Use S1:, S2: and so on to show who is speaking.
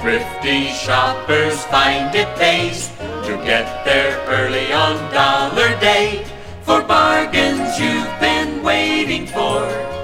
S1: Thrifty shoppers find it pays to get there early on Dollar Day for bargains you've been waiting for.